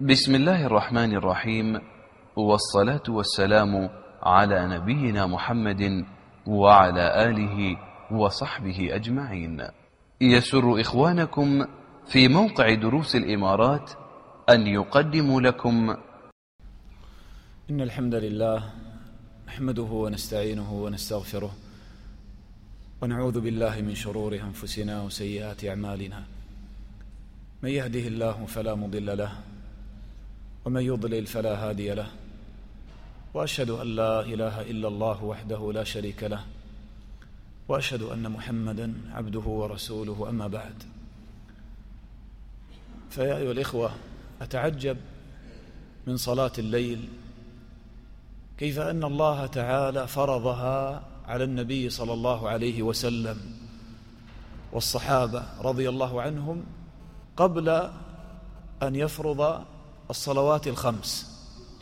بسم الله الرحمن الرحيم، والصلاة والسلام على نبينا محمد وعلى آله وصحبه أجمعين. يسر إخوانكم في موقع دروس الإمارات أن يقدموا لكم إن الحمد لله نحمده ونستعينه ونستغفره ونعوذ بالله من شرور أنفسنا وسيئات أعمالنا. من يهده الله فلا مضل له ومن يضلل فلا هادي له، وأشهد أن لا إله إلا الله وحده لا شريك له، وأشهد أن محمدا عبده ورسوله. أما بعد، فيا أيها الإخوة، أتعجب من صلاة الليل كيف أن الله تعالى فرضها على النبي صلى الله عليه وسلم والصحابة رضي الله عنهم قبل أن يفرض الصلوات الخمس،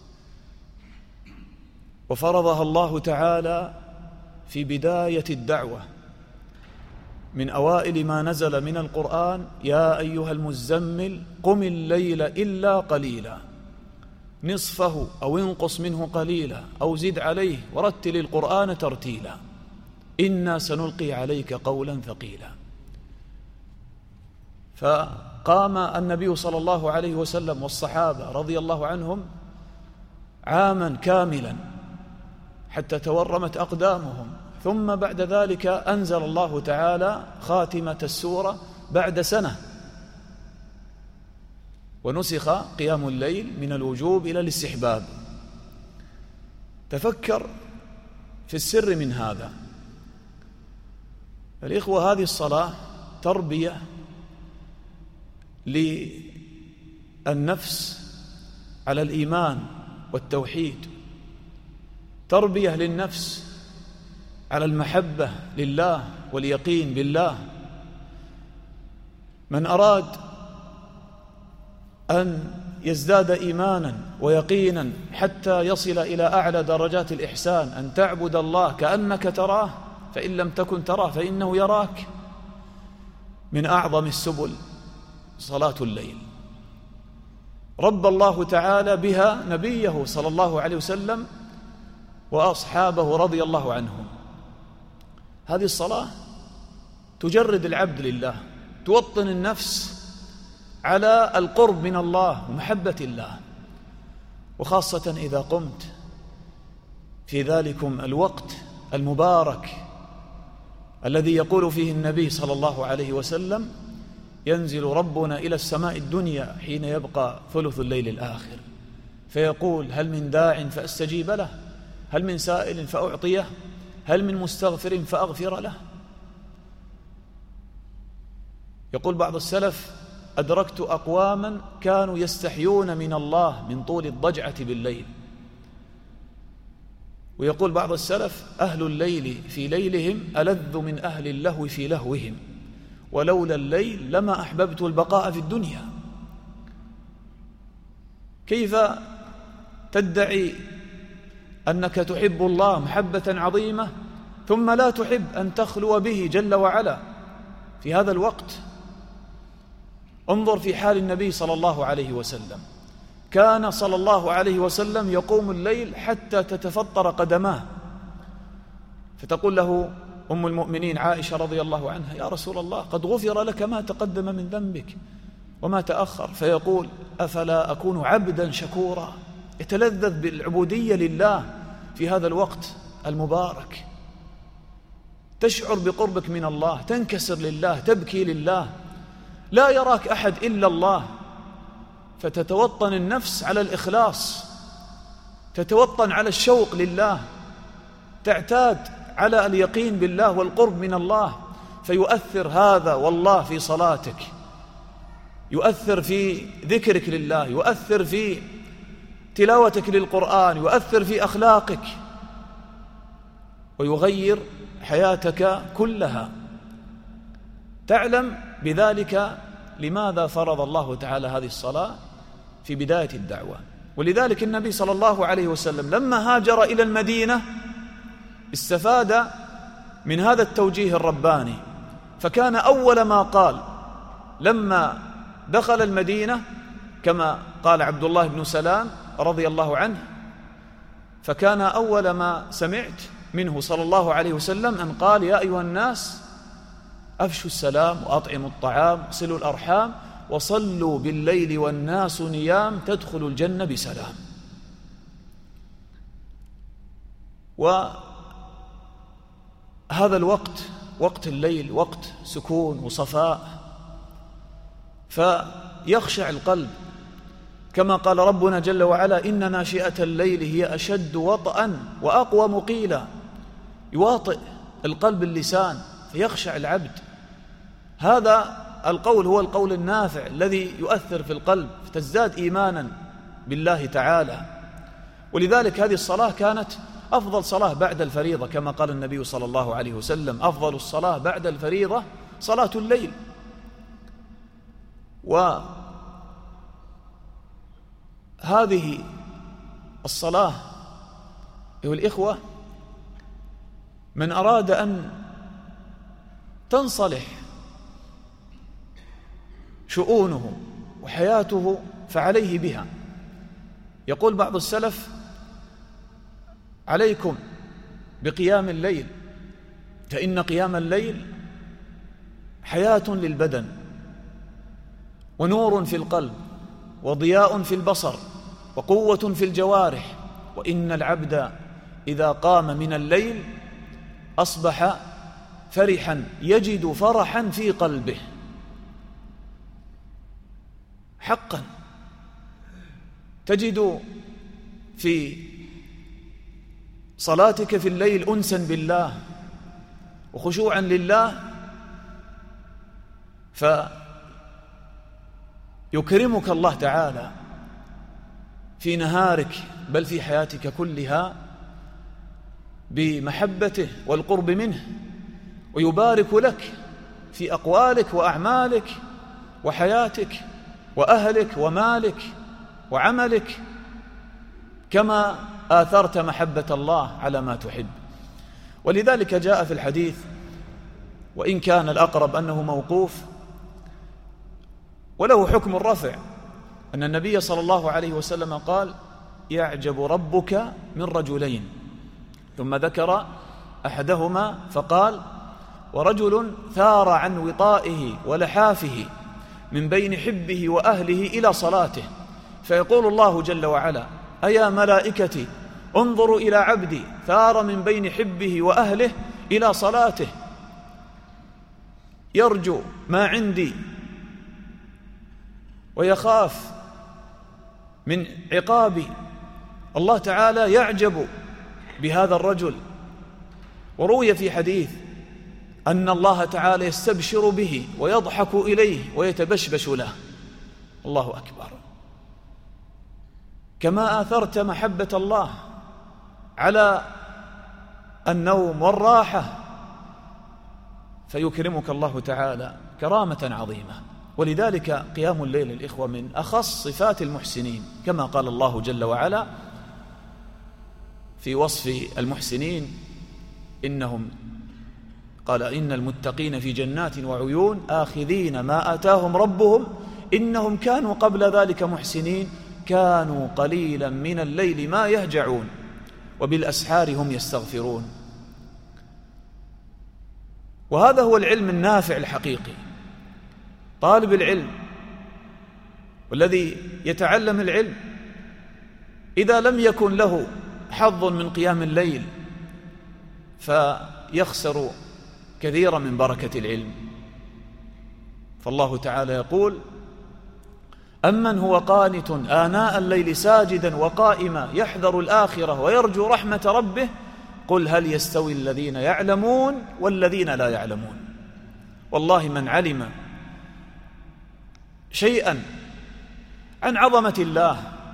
وفرضها الله تعالى في بداية الدعوة من أوائل ما نزل من القرآن: يا أيها المزمل قم الليل إلا قليلا نصفه أو انقص منه قليلا أو زد عليه ورتل القرآن ترتيلا إنا سنلقي عليك قولا ثقيلا. فقام النبي صلى الله عليه وسلم والصحابة رضي الله عنهم عاما كاملا حتى تورمت أقدامهم، ثم بعد ذلك أنزل الله تعالى خاتمة السورة بعد سنة، ونسخ قيام الليل من الوجوب إلى الاستحباب. تفكر في السر من هذا. الإخوة، هذه الصلاة تربية للنفس على الإيمان والتوحيد، تربية للنفس على المحبة لله واليقين بالله. من أراد أن يزداد إيمانا ويقينا حتى يصل إلى أعلى درجات الإحسان، أن تعبد الله كأنك تراه فإن لم تكن تراه فإنه يراك، من أعظم السبل صلاة الليل. رب الله تعالى بها نبيه صلى الله عليه وسلم وأصحابه رضي الله عنهم. هذه الصلاة تجرد العبد لله، توطن النفس على القرب من الله ومحبة الله، وخاصة إذا قمت في ذلكم الوقت المبارك الذي يقول فيه النبي صلى الله عليه وسلم: ينزل ربنا إلى السماء الدنيا حين يبقى ثلث الليل الآخر فيقول: هل من داع فأستجيب له، هل من سائل فأعطيه، هل من مستغفر فأغفر له. يقول بعض السلف: أدركت أقواما كانوا يستحيون من الله من طول الضجعة بالليل. ويقول بعض السلف: أهل الليل في ليلهم ألذ من أهل اللهو في لهوهم، ولولا الليل لما أحببت البقاء في الدنيا. كيف تدعي أنك تحب الله محبة عظيمة ثم لا تحب أن تخلو به جل وعلا في هذا الوقت؟ انظر في حال النبي صلى الله عليه وسلم، كان صلى الله عليه وسلم يقوم الليل حتى تتفطر قدماه، فتقول له أم المؤمنين عائشة رضي الله عنها: يا رسول الله، قد غفر لك ما تقدم من ذنبك وما تأخر. فيقول: أفلا أكون عبدا شكورا؟ يتلذذ بالعبودية لله في هذا الوقت المبارك، تشعر بقربك من الله، تنكسر لله، تبكي لله، لا يراك أحد إلا الله، فتتوطن النفس على الإخلاص، تتوطن على الشوق لله، تعتاد على اليقين بالله والقرب من الله، فيؤثر هذا والله في صلاتك، يؤثر في ذكرك لله، يؤثر في تلاوتك للقرآن، يؤثر في أخلاقك، ويغير حياتك كلها. تعلم بذلك لماذا فرض الله تعالى هذه الصلاة في بداية الدعوة. ولذلك النبي صلى الله عليه وسلم لما هاجر إلى المدينة استفاد من هذا التوجيه الرباني، فكان أول ما قال لما دخل المدينة كما قال عبد الله بن سلام رضي الله عنه: فكان أول ما سمعت منه صلى الله عليه وسلم أن قال: يا أيها الناس أفشوا السلام وأطعموا الطعام وصلوا الأرحام وصلوا بالليل والناس نيام تدخلوا الجنة بسلام. وهذا الوقت وقت الليل وقت سكون وصفاء، فيخشع القلب كما قال ربنا جل وعلا: إن ناشئة الليل هي أشد وطئا وأقوم قيلا. يواطئ القلب اللسان فيخشع العبد. هذا القول هو القول النافع الذي يؤثر في القلب فتزداد إيمانا بالله تعالى. ولذلك هذه الصلاة كانت أفضل صلاة بعد الفريضة، كما قال النبي صلى الله عليه وسلم: أفضل الصلاة بعد الفريضة صلاة الليل. وهذه الصلاة أيها الإخوة من أراد أن تنصلح شؤونه وحياته فعليه بها. يقول بعض السلف: عليكم بقيام الليل، فإن قيام الليل حياة للبدن ونور في القلب وضياء في البصر وقوة في الجوارح، وإن العبد إذا قام من الليل أصبح فرحا يجد فرحا في قلبه. حقا تجد في صلاتك في الليل أنسا بالله وخشوعا لله، فيكرمك الله تعالى في نهارك بل في حياتك كلها بمحبته والقرب منه، ويبارك لك في أقوالك وأعمالك وحياتك وأهلك ومالك وعملك، كما آثرت محبة الله على ما تحب. ولذلك جاء في الحديث، وإن كان الأقرب أنه موقوف وله حكم الرفع، أن النبي صلى الله عليه وسلم قال: يعجب ربك من رجلين، ثم ذكر أحدهما فقال: ورجل ثار عن وطائه ولحافه من بين حبه وأهله إلى صلاته، فيقول الله جل وعلا: أيا ملائكتي انظروا إلى عبدي ثار من بين حبه وأهله إلى صلاته يرجو ما عندي ويخاف من عقابي. الله تعالى يعجب بهذا الرجل. وروي في حديث أن الله تعالى يستبشر به ويضحك إليه ويتبشبش له. الله أكبر. كما آثرت محبة الله على النوم والراحة فيكرمك الله تعالى كرامة عظيمة. ولذلك قيام الليل الإخوة من أخص صفات المحسنين، كما قال الله جل وعلا في وصف المحسنين: إنهم قال إن المتقين في جنات وعيون آخذين ما آتاهم ربهم إنهم كانوا قبل ذلك محسنين كانوا قليلا من الليل ما يهجعون وبالأسحار هم يستغفرون. وهذا هو العلم النافع الحقيقي. طالب العلم والذي يتعلم العلم إذا لم يكن له حظ من قيام الليل فيخسر كثيرا من بركة العلم. فالله تعالى يقول: أمن هو قانت آناء الليل ساجدا وقائما يحذر الآخرة ويرجو رحمة ربه قل هل يستوي الذين يعلمون والذين لا يعلمون. والله من علم شيئا عن عظمة الله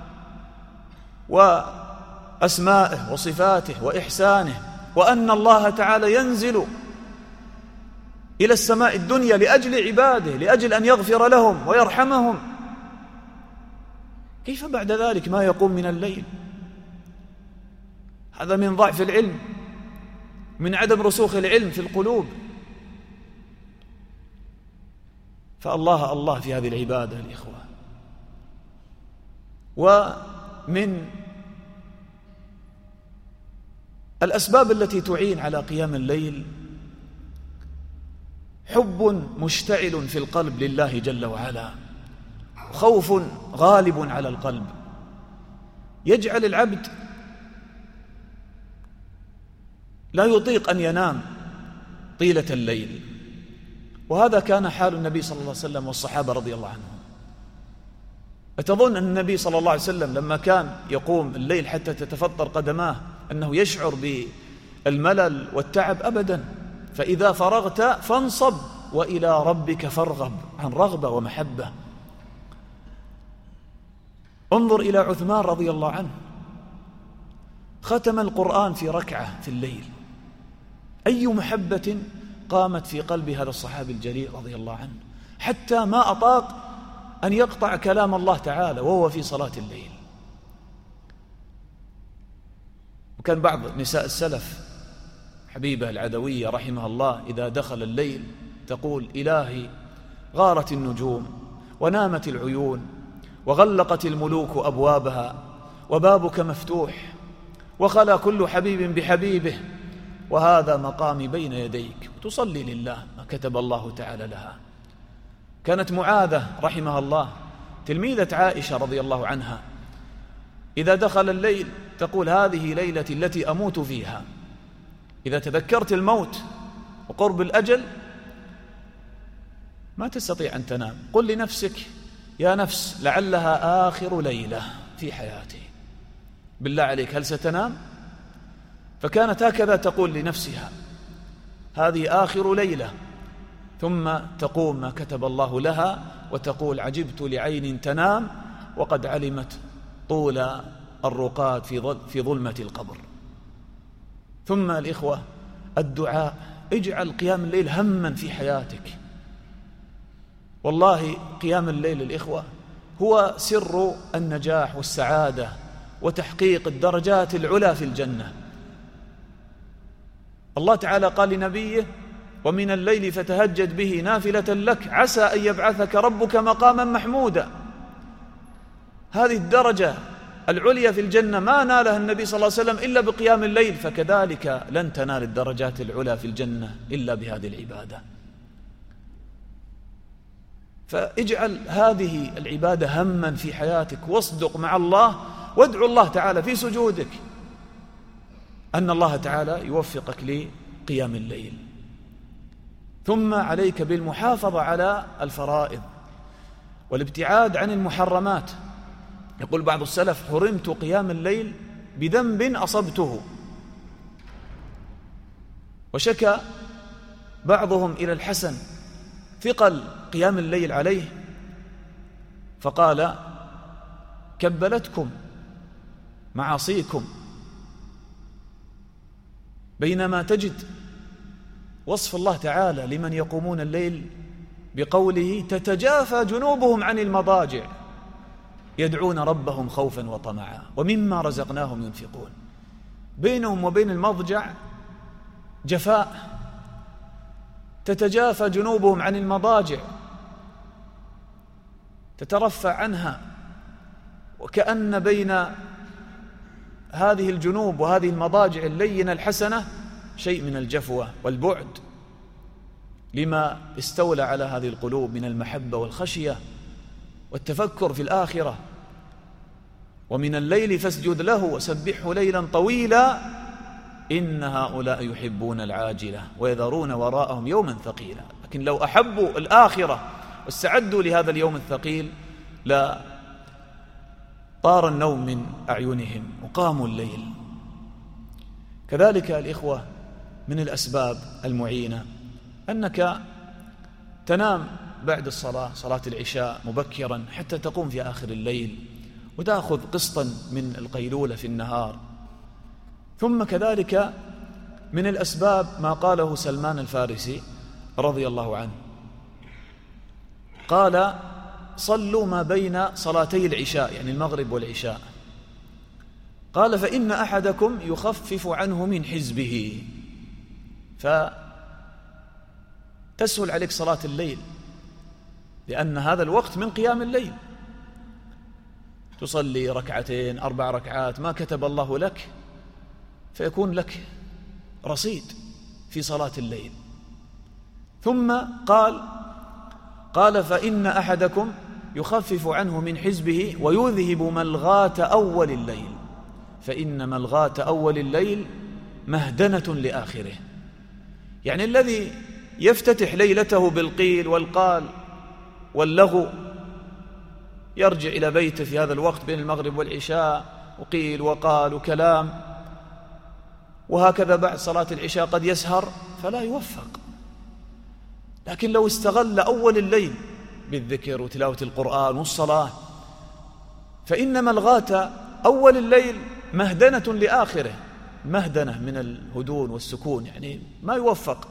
وأسمائه وصفاته وإحسانه، وأن الله تعالى ينزل إلى السماء الدنيا لأجل عباده، لأجل أن يغفر لهم ويرحمهم، كيف بعد ذلك ما يقوم من الليل؟ هذا من ضعف العلم، من عدم رسوخ العلم في القلوب. فالله الله في هذه العبادة الإخوة. ومن الأسباب التي تعين على قيام الليل حب مشتعل في القلب لله جل وعلا، خوف غالب على القلب يجعل العبد لا يطيق أن ينام طيلة الليل. وهذا كان حال النبي صلى الله عليه وسلم والصحابة رضي الله عنهم. أتظن أن النبي صلى الله عليه وسلم لما كان يقوم الليل حتى تتفطر قدماه أنه يشعر بالملل والتعب؟ أبدا. فإذا فرغت فانصب وإلى ربك فارغب، عن رغبة ومحبة. انظر إلى عثمان رضي الله عنه، ختم القرآن في ركعة في الليل. أي محبة قامت في قلب هذا الصحابي الجليل رضي الله عنه، حتى ما أطاق أن يقطع كلام الله تعالى وهو في صلاة الليل. وكان بعض نساء السلف، حبيبة العدوية رحمها الله، إذا دخل الليل تقول: إلهي غارت النجوم ونامت العيون وغلقت الملوك أبوابها وبابك مفتوح وخلا كل حبيب بحبيبه وهذا مقامي بين يديك، وتصلي لله ما كتب الله تعالى لها. كانت معاذة رحمها الله تلميذة عائشة رضي الله عنها، إذا دخل الليل تقول: هذه ليلتي التي أموت فيها. إذا تذكرت الموت وقرب الأجل ما تستطيع أن تنام. قل لنفسك: يا نفس لعلها آخر ليلة في حياتي، بالله عليك هل ستنام؟ فكانت هكذا تقول لنفسها: هذه آخر ليلة، ثم تقوم ما كتب الله لها وتقول: عجبت لعين تنام وقد علمت طول الرقاد في ظلمة القبر. ثم الإخوة الدعاء، اجعل قيام الليل هماً في حياتك. والله قيام الليل الإخوة هو سر النجاح والسعادة وتحقيق الدرجات العلى في الجنة. الله تعالى قال لنبيه: ومن الليل فتهجد به نافلة لك عسى أن يبعثك ربك مقاما محمودا. هذه الدرجة العليا في الجنة ما نالها النبي صلى الله عليه وسلم إلا بقيام الليل، فكذلك لن تنال الدرجات العلى في الجنة إلا بهذه العبادة. فاجعل هذه العبادة هماً في حياتك، واصدق مع الله، وادعو الله تعالى في سجودك أن الله تعالى يوفقك لقيام الليل. ثم عليك بالمحافظة على الفرائض والابتعاد عن المحرمات. يقول بعض السلف: حرمت قيام الليل بذنب أصبته. وشكى بعضهم إلى الحسن ثقل قيام الليل عليه فقال: كبلتكم معاصيكم. بينما تجد وصف الله تعالى لمن يقومون الليل بقوله: تتجافى جنوبهم عن المضاجع يدعون ربهم خوفا وطمعا ومما رزقناهم ينفقون. بينهم وبين المضجع جفاء، تتجافى جنوبهم عن المضاجع، تترفع عنها، وكأن بين هذه الجنوب وهذه المضاجع اللينة الحسنة شيء من الجفوة والبعد لما استولى على هذه القلوب من المحبة والخشية والتفكر في الآخرة. ومن الليل فاسجد له وسبحه ليلا طويلا إن هؤلاء يحبون العاجلة ويذرون وراءهم يوما ثقيلا. لكن لو أحبوا الآخرة واستعدوا لهذا اليوم الثقيل لا طار النوم من أعينهم وقاموا الليل. كذلك الإخوة من الأسباب المعينة أنك تنام بعد صلاة العشاء مبكرا حتى تقوم في آخر الليل وتأخذ قسطا من القيلولة في النهار. ثم كذلك من الأسباب ما قاله سلمان الفارسي رضي الله عنه، قال: صلوا ما بين صلاتي العشاء، يعني المغرب والعشاء، قال: فإن أحدكم يخفف عنه من حزبه، فتسهل عليك صلاة الليل لأن هذا الوقت من قيام الليل. تصلي 2 4 ركعات ما كتب الله لك، فيكون لك رصيد في صلاة الليل. ثم قال فإن أحدكم يخفف عنه من حزبه ويذهب ملغاة أول الليل، فإن ملغاة أول الليل مهدنة لآخره. يعني الذي يفتتح ليلته بالقيل والقال واللغو يرجع إلى بيته في هذا الوقت بين المغرب والعشاء، وقيل وقال وكلام، وهكذا بعد صلاة العشاء قد يسهر فلا يوفق. لكن لو استغل أول الليل بالذكر وتلاوة القرآن والصلاة، فإن ملغاة أول الليل مهدنة لآخره، مهدنة من الهدون والسكون، يعني ما يوفق.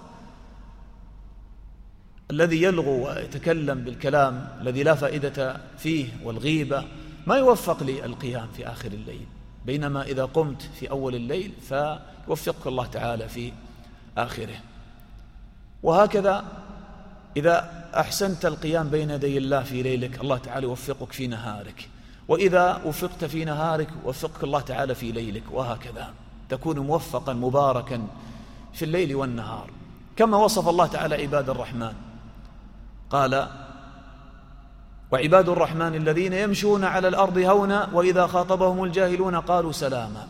الذي يلغو ويتكلم بالكلام الذي لا فائدة فيه والغيبة ما يوفق للقيام في آخر الليل، بينما إذا قمت في أول الليل فيوفقك الله تعالى في آخره. وهكذا إذا أحسنت القيام بين يدي الله في ليلك الله تعالى يوفقك في نهارك، وإذا وفقت في نهارك وفقك الله تعالى في ليلك، وهكذا تكون موفقا مباركا في الليل والنهار. كما وصف الله تعالى عباد الرحمن، قال وعباد الرحمن الذين يمشون على الأرض هونا وإذا خاطبهم الجاهلون قالوا سلاما.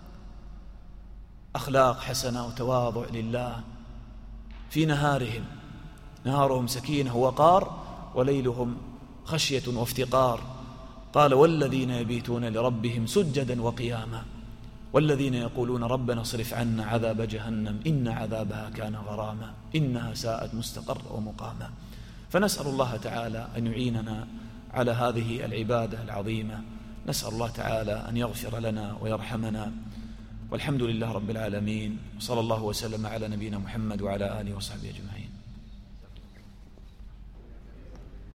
أخلاق حسنة وتواضع لله في نهارهم سكينة ووقار وليلهم خشية وافتقار. قال والذين يبيتون لربهم سجدا وقياما والذين يقولون ربنا اصرف عنا عذاب جهنم إن عذابها كان غراما إنها ساءت مستقرا ومقاما. فنسأل الله تعالى أن يعيننا على هذه العبادة العظيمة، نسأل الله تعالى أن يغفر لنا ويرحمنا، والحمد لله رب العالمين، وصلى الله وسلم على نبينا محمد وعلى آله وصحبه أجمعين.